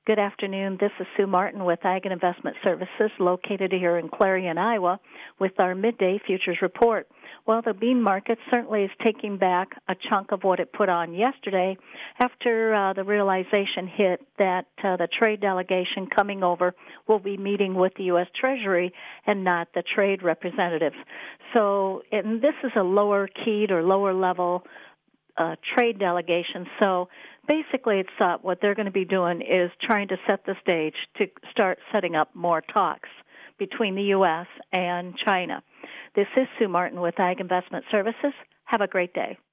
Good afternoon. This is Sue Martin with Ag and Investment Services located here in Clarion, Iowa, with our midday futures report. Well, the bean market certainly is taking back a chunk of what it put on yesterday after the realization hit that the trade delegation coming over will be meeting with the U.S. Treasury and not the trade representatives. So this is a lower keyed or lower level trade delegation. So basically it's what they're going to be doing is trying to set the stage to start setting up more talks between the U.S. and China. This is Sue Martin with Ag Investment Services. Have a great day.